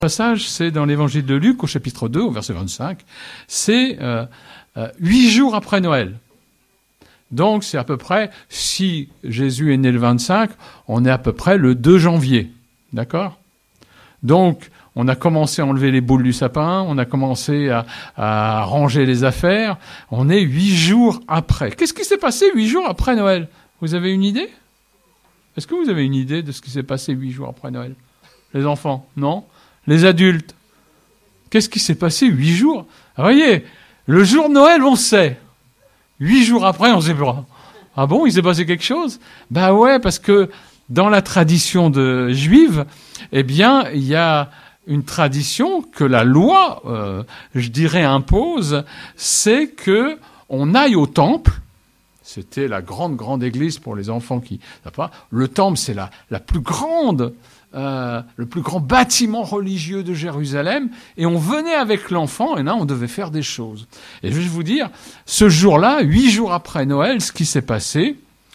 Passage, c'est dans l'évangile de Luc, au chapitre 2, au verset 25. C'est 8 jours après Noël. Donc, c'est à peu près, si Jésus est né le 25, on est à peu près le 2 janvier. D'accord ? Donc, on a commencé à enlever les boules du sapin, on a commencé à ranger les affaires. On est 8 jours après. Qu'est-ce qui s'est passé 8 jours après Noël ? Vous avez une idée ? Est-ce que vous avez une idée de ce qui s'est passé 8 jours après Noël ? Les enfants ? Non ? Les adultes, qu'est-ce qui s'est passé 8 jours ? Vous voyez, le jour de Noël, on sait. 8 jours après, on ne sait pas. Ah bon, il s'est passé quelque chose ? Ben ouais, parce que dans la tradition juive, eh bien, il y a une tradition que la loi, je dirais, impose, c'est que on aille au temple. C'était la grande église pour les enfants qui ne savent pas. Le temple, c'est la plus grande. Le plus grand bâtiment religieux de Jérusalem, et on venait avec l'enfant, et là, on devait faire des choses. Et je vais vous dire, ce jour-là, 8 jours après Noël, ce qui s'est passé,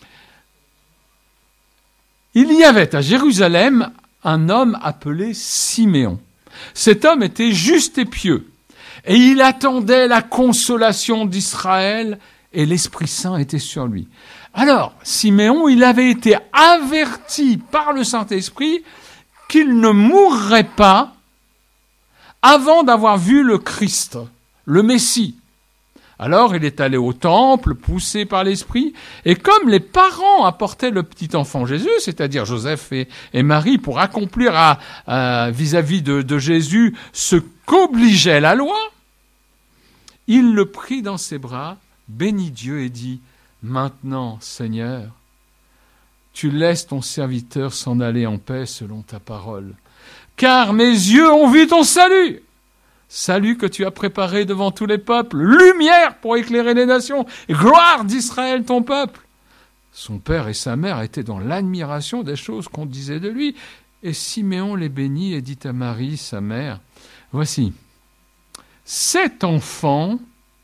il y avait à Jérusalem un homme appelé Siméon. Cet homme était juste et pieux, et il attendait la consolation d'Israël, et l'Esprit Saint était sur lui. Alors, Siméon, il avait été averti par le Saint-Esprit qu'il ne mourrait pas avant d'avoir vu le Christ, le Messie. Alors il est allé au temple, poussé par l'Esprit, et comme les parents apportaient le petit enfant Jésus, c'est-à-dire Joseph et Marie, pour accomplir vis-à-vis de Jésus ce qu'obligeait la loi, il le prit dans ses bras, bénit Dieu et dit « Maintenant, Seigneur, tu laisses ton serviteur s'en aller en paix selon ta parole. Car mes yeux ont vu ton salut. Salut que tu as préparé devant tous les peuples, lumière pour éclairer les nations, et gloire d'Israël ton peuple. » Son père et sa mère étaient dans l'admiration des choses qu'on disait de lui. Et Siméon les bénit et dit à Marie, sa mère, « Voici, cet enfant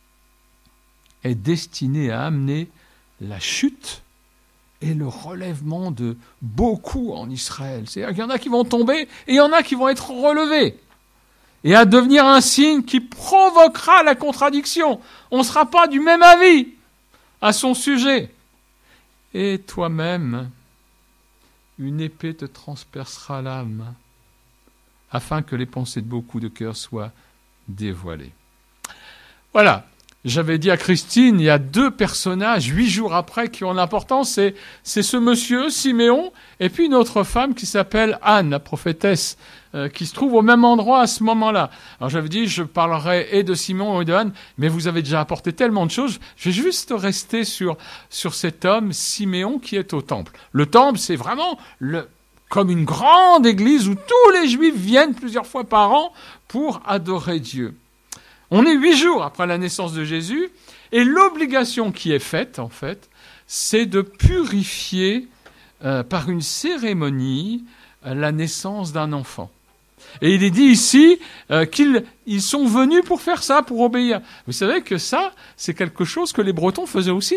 est destiné à amener la chute et le relèvement de beaucoup en Israël. C'est-à-dire qu'il y en a qui vont tomber et il y en a qui vont être relevés. Et à devenir un signe qui provoquera la contradiction. On ne sera pas du même avis à son sujet. Et toi-même, une épée te transpercera l'âme, afin que les pensées de beaucoup de cœurs soient dévoilées. Voilà. J'avais dit à Christine, il y a 2 personnages, 8 jours après, qui ont l'importance. C'est ce monsieur, Siméon, et puis une autre femme qui s'appelle Anne, la prophétesse, qui se trouve au même endroit à ce moment-là. Alors j'avais dit, je parlerai et de Siméon et de Anne, mais vous avez déjà apporté tellement de choses. Je vais juste rester sur cet homme, Siméon, qui est au temple. Le temple, c'est vraiment comme une grande église où tous les Juifs viennent plusieurs fois par an pour adorer Dieu. On est 8 jours après la naissance de Jésus, et l'obligation qui est faite, en fait, c'est de purifier par une cérémonie la naissance d'un enfant. Et il est dit ici qu'ils sont venus pour faire ça, pour obéir. Vous savez que ça, c'est quelque chose que les Bretons faisaient aussi.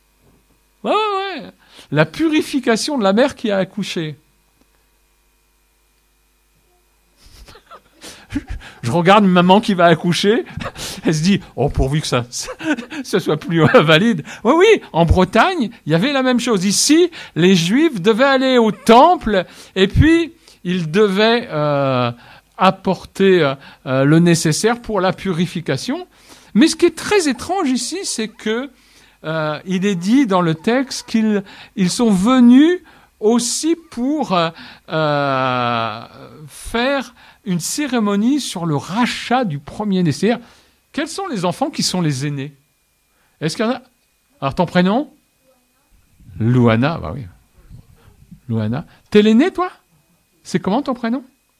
Ouais. La purification de la mère qui a accouché. Je regarde une maman qui va accoucher, elle se dit « Oh, pourvu que ça soit plus valide ». Oui, en Bretagne, il y avait la même chose. Ici, les Juifs devaient aller au temple et puis ils devaient apporter le nécessaire pour la purification. Mais ce qui est très étrange ici, c'est que il est dit dans le texte qu'ils sont venus aussi pour faire une cérémonie sur le rachat du premier-né. C'est-à-dire, quels sont les enfants qui sont les aînés ? Est-ce qu'il y en a ? Alors, ton prénom ? Louana, bah oui. Louana. T'es l'aîné, toi ? C'est comment ton prénom ?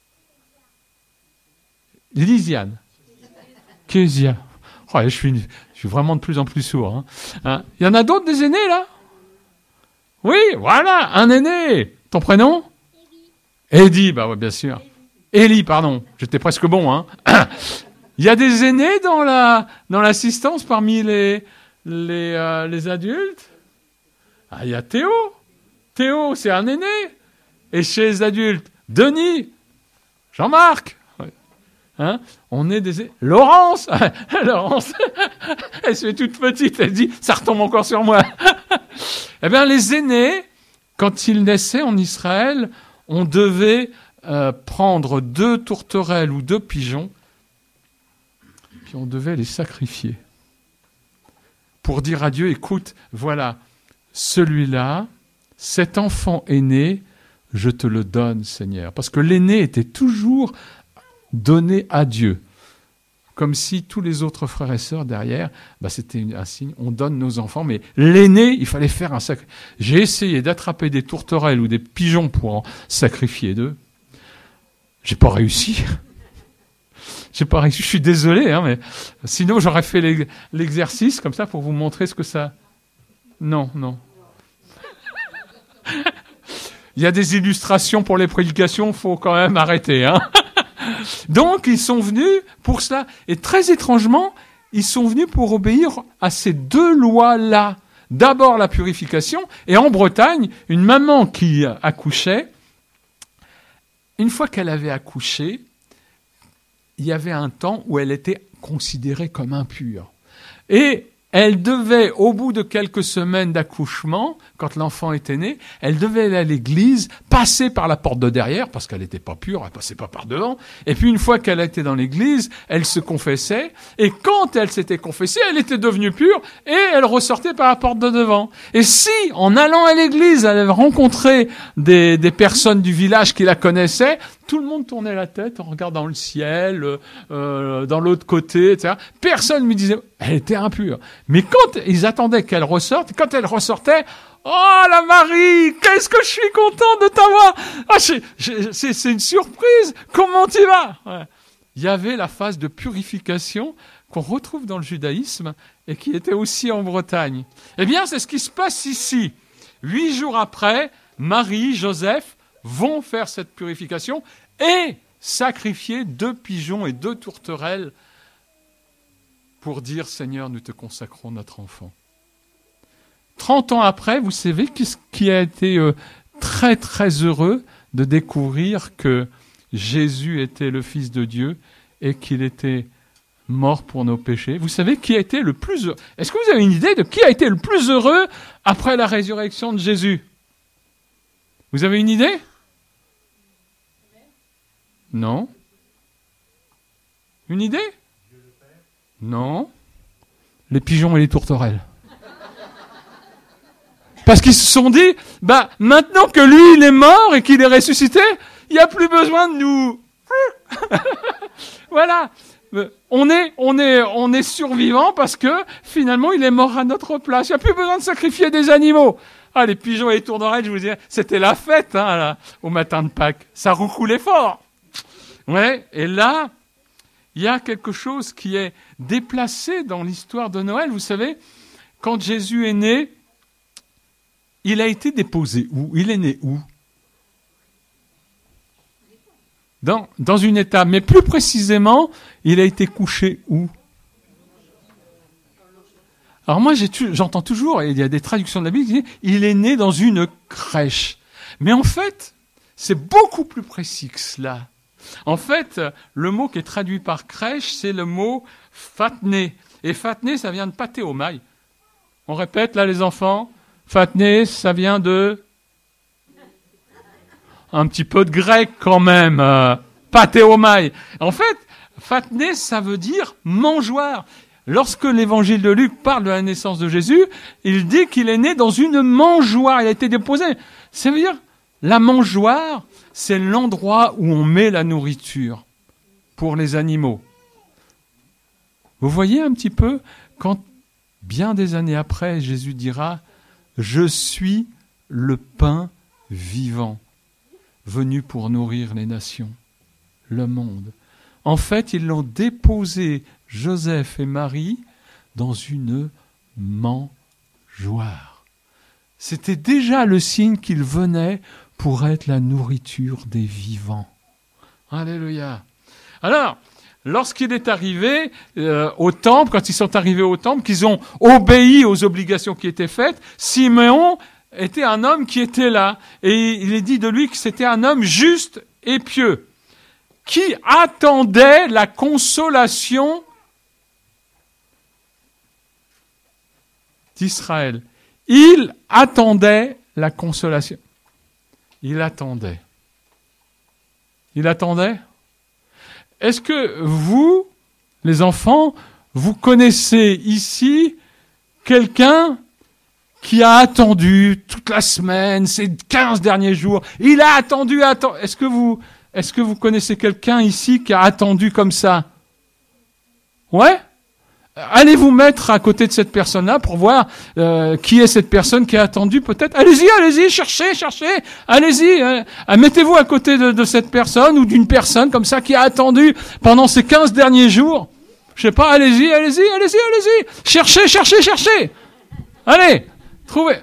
Lisiane. Kézia. Oh, je suis vraiment de plus en plus sourd. Hein. Il y en a d'autres des aînés, là ? Oui, voilà, un aîné. Ton prénom ? Eddie, bah ouais, bien sûr. Élie, pardon, j'étais presque bon. Hein. Il y a des aînés dans l'assistance parmi les adultes. Ah, il y a Théo. Théo, c'est un aîné. Et chez les adultes, Denis, Jean-Marc. Hein? On est des... Laurence Laurence, elle se fait toute petite, elle dit, ça retombe encore sur moi. Eh bien, les aînés, quand ils naissaient en Israël, on devait prendre 2 tourterelles ou 2 pigeons, puis on devait les sacrifier. Pour dire à Dieu, écoute, voilà, celui-là, cet enfant aîné, je te le donne, Seigneur. Parce que l'aîné était toujours donné à Dieu. Comme si tous les autres frères et sœurs derrière, c'était un signe, on donne nos enfants, mais l'aîné, il fallait faire un sacrifice. J'ai essayé d'attraper des tourterelles ou des pigeons pour en sacrifier 2. J'ai pas réussi. Je suis désolé, hein, mais sinon j'aurais fait l'exercice comme ça pour vous montrer ce que ça... Non. Il y a des illustrations pour les prédications, faut quand même arrêter. Hein. Donc ils sont venus pour cela. Et très étrangement, ils sont venus pour obéir à ces 2 lois-là. D'abord la purification, et en Bretagne, une maman qui accouchait, une fois qu'elle avait accouché, il y avait un temps où elle était considérée comme impure. Et elle devait, au bout de quelques semaines d'accouchement, quand l'enfant était né, elle devait aller à l'église, passer par la porte de derrière, parce qu'elle n'était pas pure, elle passait pas par devant. Et puis une fois qu'elle était dans l'église, elle se confessait. Et quand elle s'était confessée, elle était devenue pure et elle ressortait par la porte de devant. Et si, en allant à l'église, elle avait rencontré des personnes du village qui la connaissaient, tout le monde tournait la tête en regardant le ciel, dans l'autre côté, etc. Personne ne me disait, elle était impure. Mais quand ils attendaient qu'elle ressorte, quand elle ressortait, oh la Marie, qu'est-ce que je suis content de t'avoir. C'est une surprise. Comment tu vas? Ouais. Il y avait la phase de purification qu'on retrouve dans le judaïsme et qui était aussi en Bretagne. Eh bien, c'est ce qui se passe ici. 8 jours après, Marie, Joseph vont faire cette purification et sacrifier 2 pigeons et 2 tourterelles pour dire, Seigneur, nous te consacrons notre enfant. 30 ans après, vous savez qui a été très très heureux de découvrir que Jésus était le Fils de Dieu et qu'il était mort pour nos péchés. Vous savez qui a été le plus heureux? Est-ce que vous avez une idée de qui a été le plus heureux après la résurrection de Jésus? Vous avez une idée? Non. Une idée? Non. Les pigeons et les tourterelles. Parce qu'ils se sont dit, maintenant que lui, il est mort et qu'il est ressuscité, il n'y a plus besoin de nous. Voilà. On est survivants parce que, finalement, il est mort à notre place. Il n'y a plus besoin de sacrifier des animaux. Les pigeons et les tourterelles, je vous dis, c'était la fête, là, au matin de Pâques. Ça roucoulait fort. Ouais. Et là, il y a quelque chose qui est déplacé dans l'histoire de Noël. Vous savez, quand Jésus est né, il a été déposé où? Il est né où? Dans une étable. Mais plus précisément, il a été couché où? Alors moi, j'entends toujours, et il y a des traductions de la Bible qui disent, il est né dans une crèche. Mais en fait, c'est beaucoup plus précis que cela. En fait, le mot qui est traduit par crèche, c'est le mot fatné. Et fatné, ça vient de pâté au mail. On répète, là, les enfants. Fatné, ça vient de... Un petit peu de grec, quand même. Pâté au mail. En fait, fatné, ça veut dire mangeoire. Lorsque l'évangile de Luc parle de la naissance de Jésus, il dit qu'il est né dans une mangeoire. Il a été déposé. Ça veut dire, la mangeoire, c'est l'endroit où on met la nourriture pour les animaux. Vous voyez un petit peu, quand bien des années après, Jésus dira « Je suis le pain vivant, venu pour nourrir les nations, le monde. » En fait, ils l'ont déposé, Joseph et Marie, dans une mangeoire. C'était déjà le signe qu'il venait pour être la nourriture des vivants. Alléluia. Alors, lorsqu'il est arrivé au temple, quand ils sont arrivés au temple, qu'ils ont obéi aux obligations qui étaient faites, Siméon était un homme qui était là. Et il est dit de lui que c'était un homme juste et pieux. qui attendait la consolation d'Israël. Il attendait la consolation. Il attendait. Il attendait. Est-ce que vous, les enfants, vous connaissez ici quelqu'un qui a attendu toute la semaine, ces 15 derniers jours? Il a attendu. Est-ce que vous connaissez quelqu'un ici qui a attendu comme ça? Ouais? Allez vous mettre à côté de cette personne-là pour voir qui est cette personne qui a attendu peut-être. Allez-y, cherchez, allez-y. Mettez-vous à côté de cette personne ou d'une personne comme ça qui a attendu pendant ces 15 derniers jours. Je sais pas, allez-y. Cherchez. Allez, trouvez.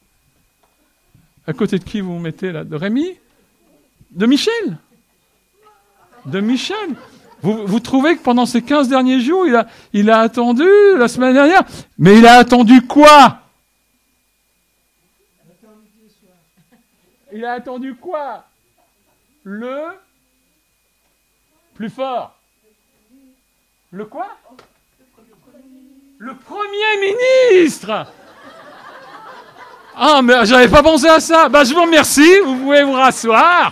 À côté de qui vous vous mettez là? De Rémi? De Michel? De Michel? Vous trouvez que pendant ces 15 derniers jours, il a attendu la semaine dernière? Mais il a attendu quoi? Il a attendu quoi? Le plus fort. Le quoi? Le Premier ministre. Ah, mais j'avais pas pensé à ça. Je vous remercie, vous pouvez vous rasseoir.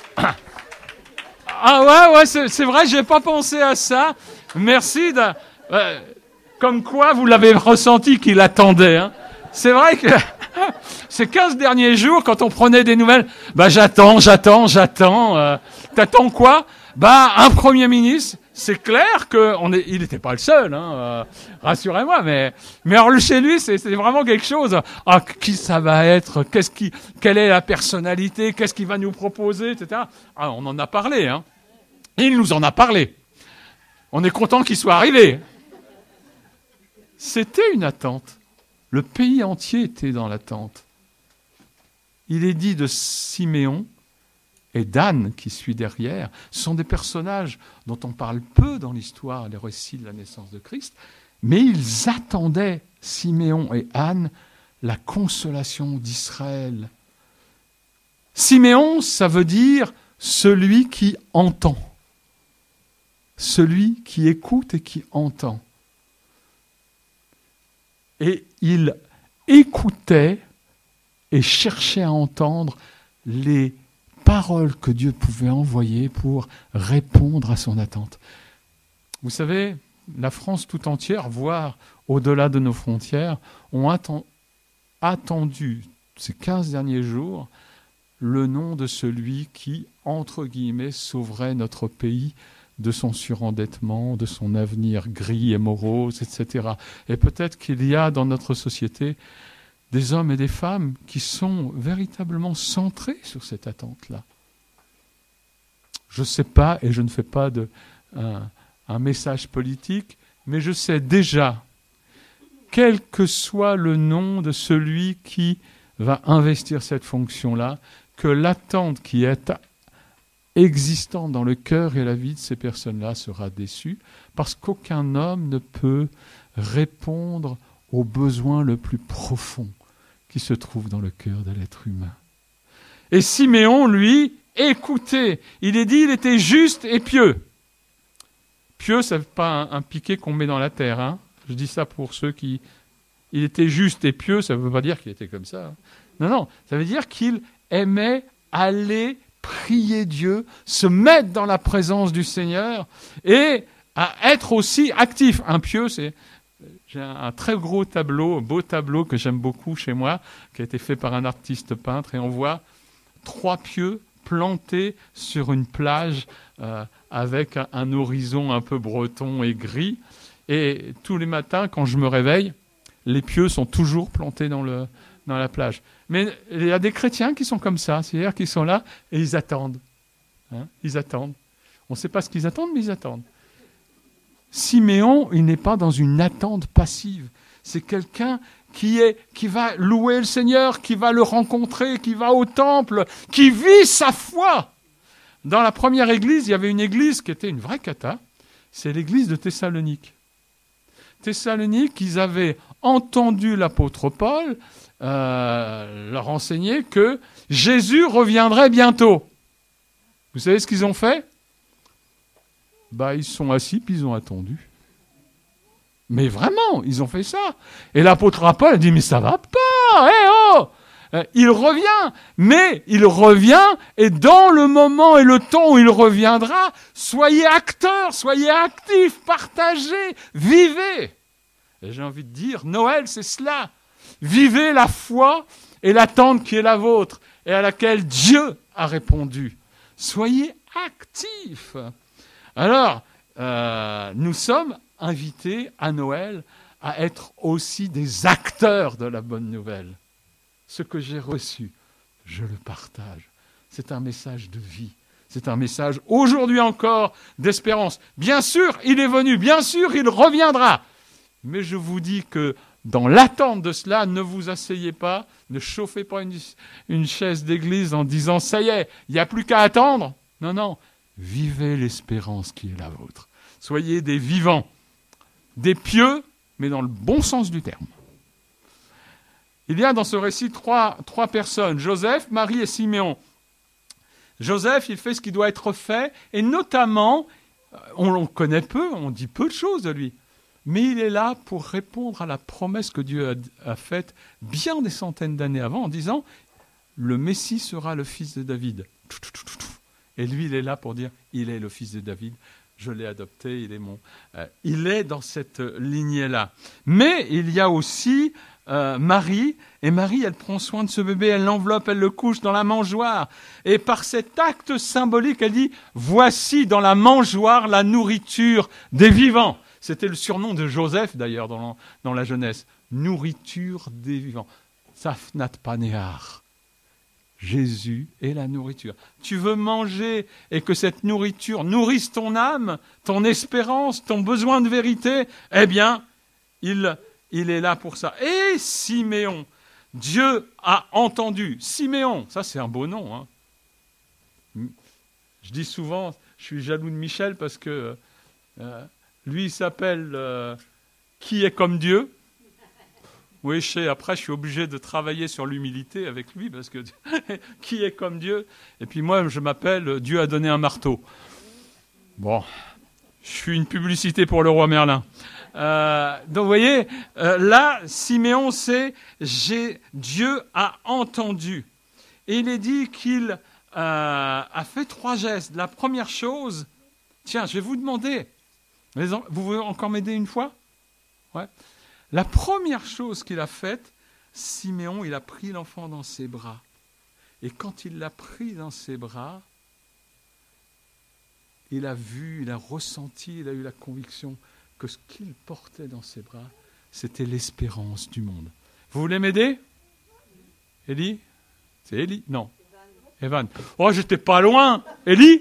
Ah ouais, c'est vrai, j'ai pas pensé à ça. Merci. Comme quoi, vous l'avez ressenti qu'il attendait. Hein. C'est vrai que ces 15 derniers jours, quand on prenait des nouvelles, j'attends. T'attends quoi? Un Premier ministre. C'est clair il n'était pas le seul, hein, rassurez-moi, mais alors chez lui, c'est vraiment quelque chose. Ah, qui ça va être? Quelle est la personnalité? Qu'est-ce qu'il va nous proposer, etc. Ah, on en a parlé, hein. Il nous en a parlé. On est content qu'il soit arrivé. C'était une attente. Le pays entier était dans l'attente. Il est dit de Siméon et d'Anne qui suit derrière, sont des personnages dont on parle peu dans l'histoire, les récits de la naissance de Christ, mais ils attendaient, Siméon et Anne, la consolation d'Israël. Siméon, ça veut dire celui qui entend, celui qui écoute et qui entend. Et il écoutait et cherchait à entendre les paroles que Dieu pouvait envoyer pour répondre à son attente. Vous savez, la France tout entière, voire au-delà de nos frontières, ont attendu ces 15 derniers jours le nom de celui qui, entre guillemets, sauverait notre pays de son surendettement, de son avenir gris et morose, etc. Et peut-être qu'il y a dans notre société des hommes et des femmes qui sont véritablement centrés sur cette attente-là. Je ne sais pas, et je ne fais pas un message politique, mais je sais déjà, quel que soit le nom de celui qui va investir cette fonction-là, que l'attente qui est existante dans le cœur et la vie de ces personnes-là sera déçue, parce qu'aucun homme ne peut répondre au besoin le plus profond qui se trouve dans le cœur de l'être humain. Et Siméon, lui, écoutez, il est dit, il était juste et pieux. Pieux, ce n'est pas un piquet qu'on met dans la terre. Hein. Je dis ça pour ceux qui... Il était juste et pieux, ça ne veut pas dire qu'il était comme ça. Hein. Non, ça veut dire qu'il aimait aller prier Dieu, se mettre dans la présence du Seigneur et à être aussi actif. Un pieux, c'est... J'ai un très gros tableau, un beau tableau que j'aime beaucoup chez moi, qui a été fait par un artiste peintre, et on voit 3 pieux plantés sur une plage avec un horizon un peu breton et gris. Et tous les matins, quand je me réveille, les pieux sont toujours plantés dans la plage. Mais il y a des chrétiens qui sont comme ça, c'est-à-dire qu'ils sont là et ils attendent. Hein, ils attendent. On ne sait pas ce qu'ils attendent, mais ils attendent. Siméon, il n'est pas dans une attente passive. C'est quelqu'un qui va louer le Seigneur, qui va le rencontrer, qui va au temple, qui vit sa foi. Dans la première église, il y avait une église qui était une vraie cata. C'est l'église de Thessalonique. Thessalonique, ils avaient entendu l'apôtre Paul leur enseigner que Jésus reviendrait bientôt. Vous savez ce qu'ils ont fait? Ils sont assis puis ils ont attendu. Mais vraiment, ils ont fait ça. Et l'apôtre Paul a dit, mais ça va pas, il revient, mais il revient, et dans le moment et le temps où il reviendra, soyez acteurs, soyez actifs, partagez, vivez. Et j'ai envie de dire, Noël, c'est cela. Vivez la foi et l'attente qui est la vôtre, et à laquelle Dieu a répondu. Soyez actifs. Alors, nous sommes invités à Noël à être aussi des acteurs de la bonne nouvelle. Ce que j'ai reçu, je le partage. C'est un message de vie. C'est un message, aujourd'hui encore, d'espérance. Bien sûr, il est venu. Bien sûr, il reviendra. Mais je vous dis que dans l'attente de cela, ne vous asseyez pas, ne chauffez pas une chaise d'église en disant « ça y est, il n'y a plus qu'à attendre ». Non, non, vivez l'espérance qui est la vôtre. Soyez des vivants, des pieux, mais dans le bon sens du terme. Il y a dans ce récit trois personnes, Joseph, Marie et Siméon. Joseph, il fait ce qui doit être fait, et notamment, on le connaît peu, on dit peu de choses de lui, mais il est là pour répondre à la promesse que Dieu a faite bien des centaines d'années avant, en disant « le Messie sera le fils de David ». Et lui, il est là pour dire « il est le fils de David ». Je l'ai adopté, il est dans cette lignée-là. Mais il y a aussi Marie, et Marie, elle prend soin de ce bébé, elle l'enveloppe, elle le couche dans la mangeoire. Et par cet acte symbolique, elle dit « voici dans la mangeoire la nourriture des vivants ». C'était le surnom de Joseph, d'ailleurs, dans la Genèse. Nourriture des vivants. Safnat Panéar. Jésus est la nourriture. Tu veux manger et que cette nourriture nourrisse ton âme, ton espérance, ton besoin de vérité, eh bien, il est là pour ça. Et Siméon, Dieu a entendu. Siméon, ça c'est un beau nom. Hein. Je dis souvent, je suis jaloux de Michel parce que lui il s'appelle Qui est comme Dieu. Oui, après, je suis obligé de travailler sur l'humilité avec lui, parce que qui est comme Dieu? Et puis moi, je m'appelle Dieu a donné un marteau. Bon, je suis une publicité pour le roi Merlin. Donc, vous voyez, là, Siméon, c'est Dieu a entendu. Et il est dit qu'il a fait 3 gestes. La première chose, tiens, je vais vous demander, vous voulez encore m'aider une fois? Ouais. La première chose qu'il a faite, Siméon, il a pris l'enfant dans ses bras. Et quand il l'a pris dans ses bras, il a vu, il a ressenti, il a eu la conviction que ce qu'il portait dans ses bras, c'était l'espérance du monde. Vous voulez m'aider? Élie? C'est Élie? Non. Evan. Oh, j'étais pas loin. Élie?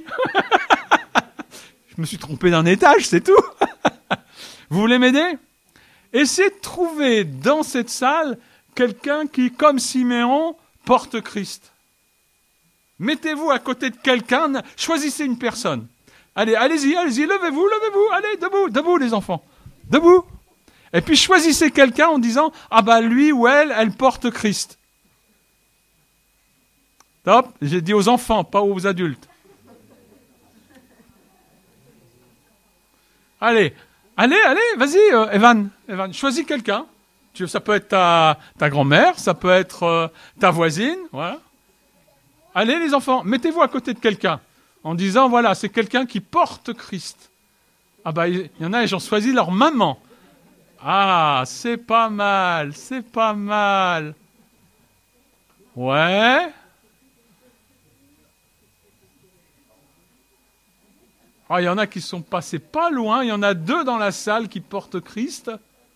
Je me suis trompé d'un étage, c'est tout. Vous voulez m'aider? Essayez de trouver dans cette salle quelqu'un qui, comme Siméon, porte Christ. Mettez-vous à côté de quelqu'un, choisissez une personne. Allez-y, levez-vous, allez, debout les enfants, debout. Et puis choisissez quelqu'un en disant, lui ou elle porte Christ. Top, j'ai dit aux enfants, pas aux adultes. Allez, vas-y, Evan, choisis quelqu'un. Ça peut être ta grand-mère, ça peut être ta voisine, voilà. Allez les enfants, mettez-vous à côté de quelqu'un, en disant, voilà, c'est quelqu'un qui porte Christ. Il y en a, ils ont choisi leur maman. Ah, c'est pas mal. Ouais. Il y en a qui sont passés pas loin. Il y en a 2 dans la salle qui portent Christ.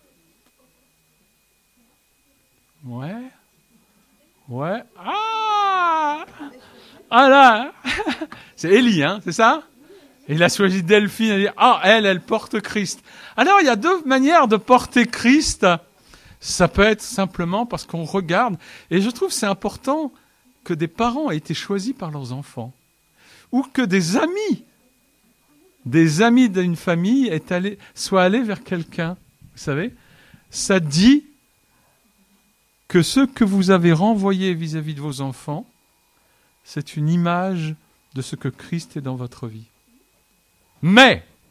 Ouais. Ah là. C'est Élie, hein, c'est ça? Il a choisi Delphine. Il a dit, elle porte Christ. Alors, il y a 2 manières de porter Christ. Ça peut être simplement parce qu'on regarde. Et je trouve que c'est important que des parents aient été choisis par leurs enfants. Ou que des amis d'une famille soient allés vers quelqu'un. Vous savez, ça dit que ce que vous avez renvoyé vis-à-vis de vos enfants, c'est une image de ce que Christ est dans votre vie. Mais,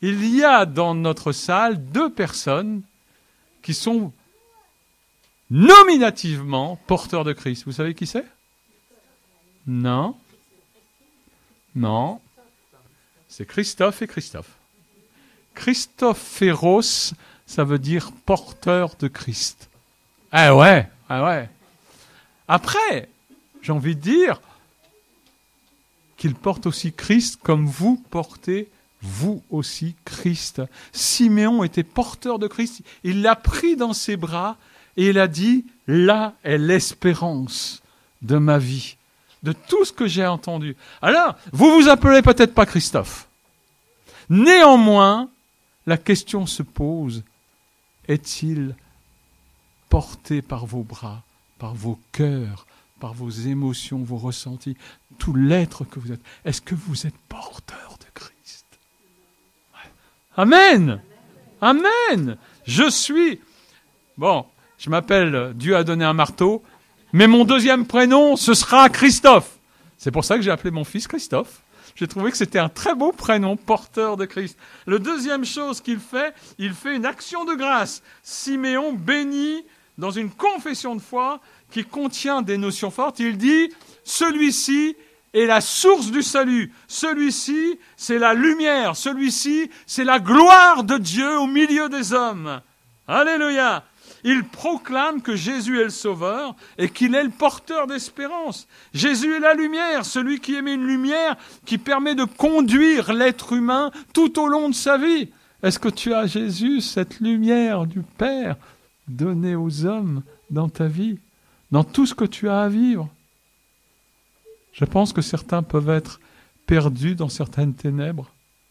il y a dans notre salle 2 personnes qui sont nominativement porteurs de Christ. Vous savez qui c'est? Non. Non. C'est Christophe et Christophe. Christophéros, ça veut dire porteur de Christ. Ah ouais. Après, j'ai envie de dire qu'il porte aussi Christ comme vous portez vous aussi Christ. Siméon était porteur de Christ. Il l'a pris dans ses bras et il a dit, là est l'espérance de ma vie, de tout ce que j'ai entendu. Alors, vous vous appelez peut-être pas Christophe. Néanmoins, la question se pose, est-il porté par vos bras, par vos cœurs, par vos émotions, vos ressentis, tout l'être que vous êtes? Est-ce que vous êtes porteur de Christ? Ouais. Amen. Amen. Je m'appelle Dieu a donné un marteau, mais mon deuxième prénom, ce sera Christophe. C'est pour ça que j'ai appelé mon fils Christophe. J'ai trouvé que c'était un très beau prénom, porteur de Christ. La deuxième chose qu'il fait, il fait une action de grâce. Siméon bénit dans une confession de foi qui contient des notions fortes. Il dit, celui-ci est la source du salut. Celui-ci, c'est la lumière. Celui-ci, c'est la gloire de Dieu au milieu des hommes. Alléluia. Il proclame que Jésus est le Sauveur et qu'il est le porteur d'espérance. Jésus est la lumière, celui qui émet une lumière qui permet de conduire l'être humain tout au long de sa vie. Est-ce que tu as, Jésus, cette lumière du Père donnée aux hommes dans ta vie, dans tout ce que tu as à vivre? Je pense que certains peuvent être perdus dans certaines ténèbres,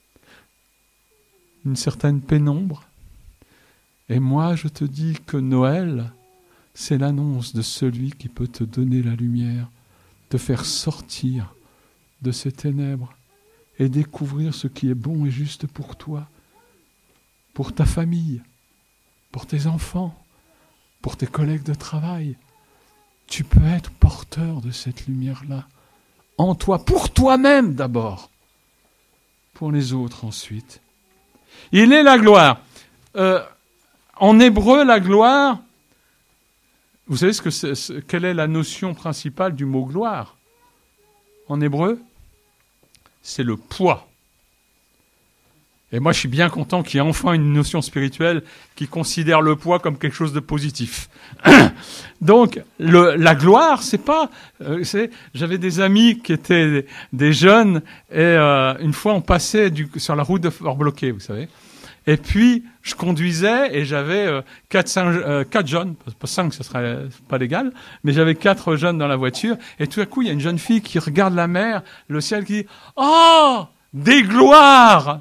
une certaine pénombre. Et moi, je te dis que Noël, c'est l'annonce de celui qui peut te donner la lumière, te faire sortir de ces ténèbres et découvrir ce qui est bon et juste pour toi, pour ta famille, pour tes enfants, pour tes collègues de travail. Tu peux être porteur de cette lumière-là, en toi, pour toi-même d'abord, pour les autres ensuite. Il est la gloire. En hébreu, la gloire, vous savez quelle est la notion principale du mot gloire? En hébreu, c'est le poids. Et moi, je suis bien content qu'il y ait enfin une notion spirituelle qui considère le poids comme quelque chose de positif. Donc, la gloire, c'est pas... j'avais des amis qui étaient des jeunes, et une fois, on passait sur la route de Fort-Bloquet, vous savez. Et puis, je conduisais et j'avais 4 jeunes, pas 5, ça serait pas légal, mais j'avais 4 jeunes dans la voiture. Et tout à coup, il y a une jeune fille qui regarde la mer, le ciel, qui dit « Oh, des gloires !»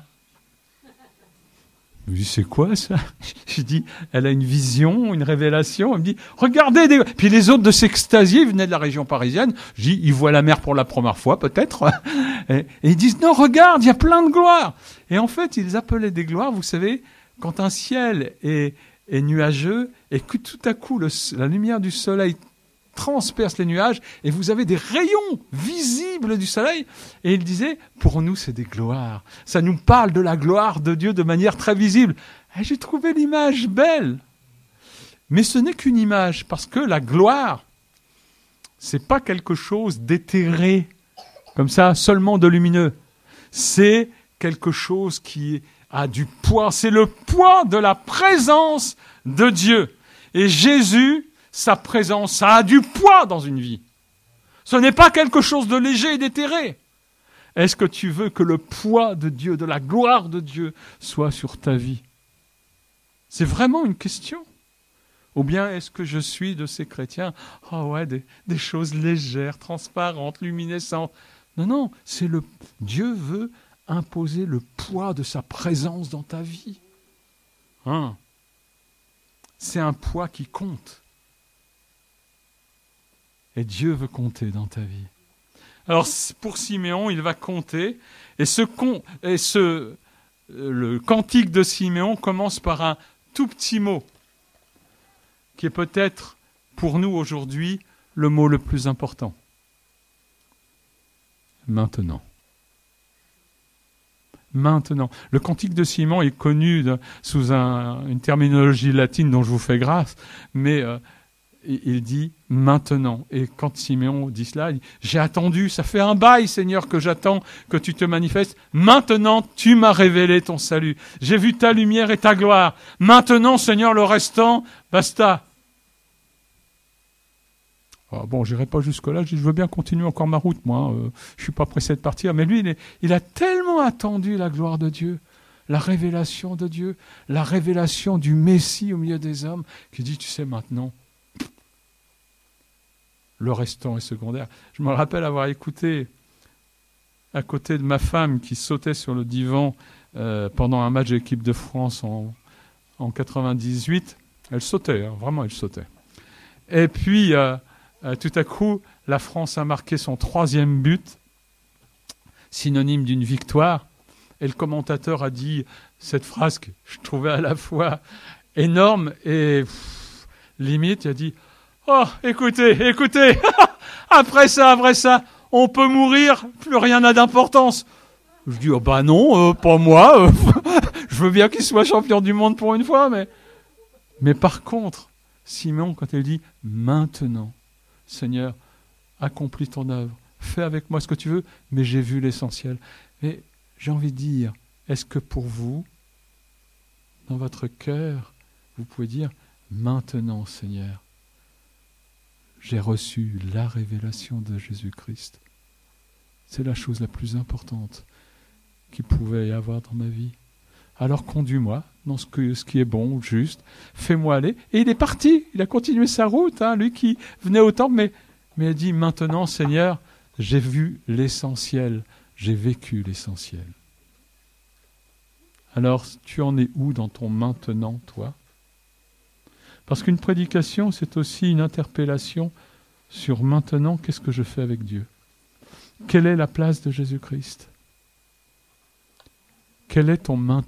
Je lui dis, c'est quoi ça? Je dis, elle a une vision, une révélation. Elle me dit, regardez des... Puis les autres de s'extasier, ils venaient de la région parisienne. Je dis, ils voient la mer pour la première fois, peut-être. Et ils disent, non, regarde, il y a plein de gloires. Et en fait, ils appelaient des gloires, vous savez, quand un ciel est nuageux et que tout à coup, la lumière du soleil transperce les nuages et vous avez des rayons visibles du soleil. Et il disait, pour nous, c'est des gloires. Ça nous parle de la gloire de Dieu de manière très visible. Et j'ai trouvé l'image belle. Mais ce n'est qu'une image, parce que la gloire, c'est pas quelque chose d'éthéré, comme ça, seulement de lumineux. C'est quelque chose qui a du poids. C'est le poids de la présence de Dieu. Et Jésus, sa présence, ça a du poids dans une vie. Ce n'est pas quelque chose de léger et d'éthéré. Est-ce que tu veux que le poids de Dieu, de la gloire de Dieu, soit sur ta vie? C'est vraiment une question. Ou bien est-ce que je suis de ces chrétiens, des choses légères, transparentes, luminescentes? Non, Dieu veut imposer le poids de sa présence dans ta vie. C'est un poids qui compte. Et Dieu veut compter dans ta vie. Alors, pour Siméon, il va compter. Et le cantique de Siméon commence par un tout petit mot, qui est peut-être, pour nous aujourd'hui, le mot le plus important. Maintenant. maintenant. Le cantique de Simon est connu sous une terminologie latine dont je vous fais grâce, mais il dit maintenant. Et quand Siméon dit cela, il dit, j'ai attendu, ça fait un bail, Seigneur, que j'attends que tu te manifestes. Maintenant, tu m'as révélé ton salut. J'ai vu ta lumière et ta gloire. Maintenant, Seigneur, le restant, basta. Ah bon, j'irai pas jusque-là, je veux bien continuer encore ma route, moi. Je suis pas pressé de partir. Mais lui, il a tellement attendu la gloire de Dieu, la révélation de Dieu, la révélation du Messie au milieu des hommes, qu'il dit, tu sais, maintenant, le restant est secondaire. Je me rappelle avoir écouté à côté de ma femme qui sautait sur le divan pendant un match de l'équipe de France en 98. Elle sautait, hein, vraiment elle sautait. Et puis, tout à coup, la France a marqué son 3e but, synonyme d'une victoire. Et le commentateur a dit cette phrase que je trouvais à la fois énorme et limite. Il a dit « Oh, écoutez, après ça, on peut mourir, plus rien n'a d'importance. » Je dis « Oh bah non, pas moi. Je veux bien qu'il soit champion du monde pour une fois, mais par contre, Simon, quand il dit « Maintenant, Seigneur, accomplis ton œuvre, fais avec moi ce que tu veux, mais j'ai vu l'essentiel. » Et j'ai envie de dire, est-ce que pour vous, dans votre cœur, vous pouvez dire « Maintenant, Seigneur, j'ai reçu la révélation de Jésus-Christ. » C'est la chose la plus importante qu'il pouvait y avoir dans ma vie. Alors conduis-moi dans ce qui est bon, juste, fais-moi aller. Et il est parti, il a continué sa route, hein, lui qui venait au temple, mais il dit maintenant, Seigneur, j'ai vu l'essentiel, j'ai vécu l'essentiel. Alors, tu en es où dans ton maintenant, toi ? Parce qu'une prédication, c'est aussi une interpellation sur maintenant, qu'est-ce que je fais avec Dieu ? Quelle est la place de Jésus-Christ ? Quel est ton maintenant ?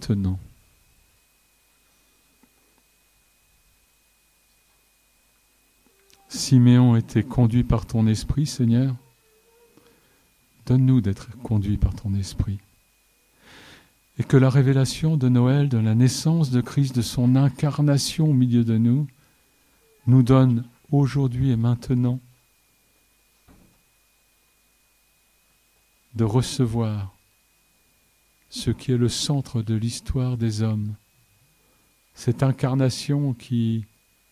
Siméon était conduit par ton esprit, Seigneur. Donne-nous d'être conduits par ton esprit. Et que la révélation de Noël, de la naissance de Christ, de son incarnation au milieu de nous donne aujourd'hui et maintenant de recevoir ce qui est le centre de l'histoire des hommes, cette incarnation qui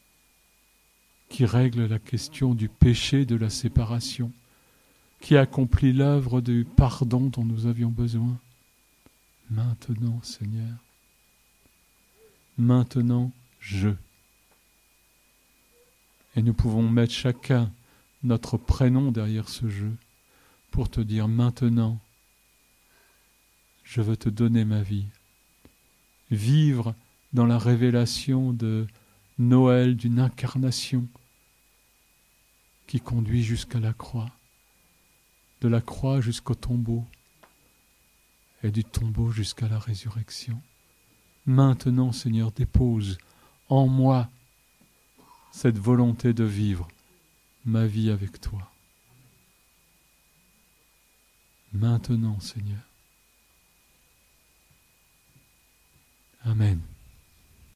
règle la question du péché, de la séparation, qui accomplit l'œuvre du pardon dont nous avions besoin. Maintenant, Seigneur, maintenant, Et nous pouvons mettre chacun notre prénom derrière ce je pour te dire maintenant, je veux te donner ma vie. Vivre dans la révélation de Noël, d'une incarnation qui conduit jusqu'à la croix, de la croix jusqu'au tombeau, et du tombeau jusqu'à la résurrection. Maintenant, Seigneur, dépose en moi cette volonté de vivre ma vie avec toi. Maintenant, Seigneur. Amen.